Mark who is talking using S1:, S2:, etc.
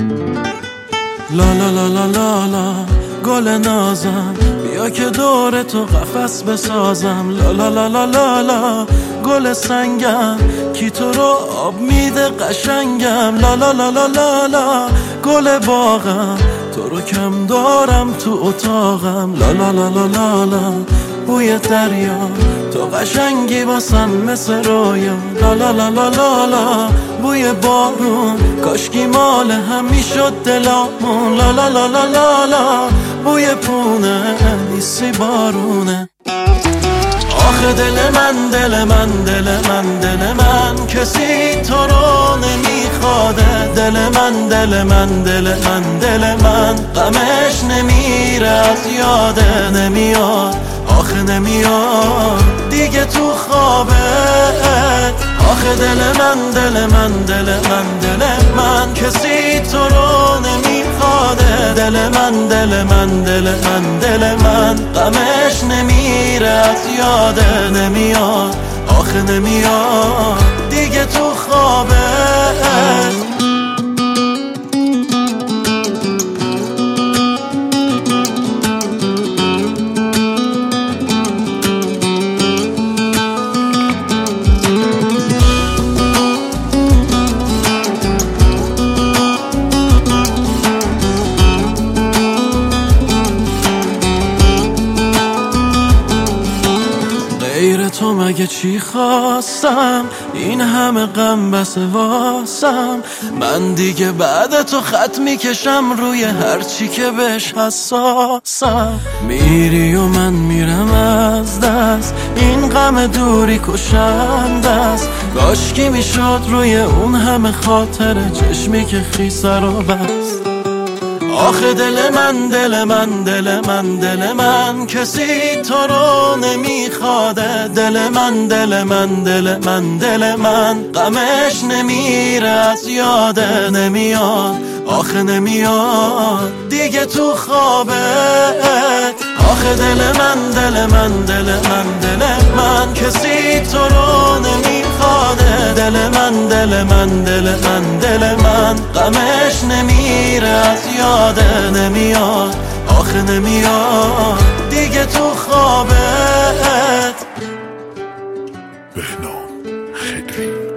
S1: لا لا لا لا لا لا گل نازم، بیا که دور تو قفس بسازم. لا لا لا لا لا لا گل سنگم، کی تو رو آب میده قشنگم. لا لا لا لا لا لا گل باغم، تو رو کم دارم تو اتاقم. لا لا لا لا لا لا بوی دریا، تو قشنگی واسم مثل رویا. لا لا لا لا لا لا بوی بارون، کاشکی مال هم میشد دلامون. لا لا لا لا لا لا بوی پونه، نیستی بارونه. آخه دل من دل من دل من دل من، کسی تو رو نمیخواده. دل من دل من دل من دل من، غمش نمیره از یاده. نمیاد آخه نمیاد دیگه تو خوابه. آخه دل من دل من دل من دل من، کسی تو رو نمیخواده. دل من دل من دل من دل من، غمش نمیره از یاده. نمیاد آخه نمیاد دیگه تو خوابه. غیر تو مگه چی خواستم، این همه غم بس واسم. من دیگه بعد تو خط میکشم روی هر چی که بهش حساسم. میری و من میرم از دست، این غم دوری کشنده است. کاشکی میشد روی اون همه خاطر چشمی که خیسه رو بست. آخه دل من دل من دل من دل من، کسی تو رو نمیخواده. دل من دل من دل من دل من، غمش نمیره از یاده. نمیاد آخه نمیاد دیگه تو خوابه. آخه دل من دل من دل من دل من، کسی تو رو نمیخواده. دل من دل من دل من دل من، غمش نمیره از یاده. نمیاد آخه نمیاد دیگه تو خوابت.
S2: بهنام خدری.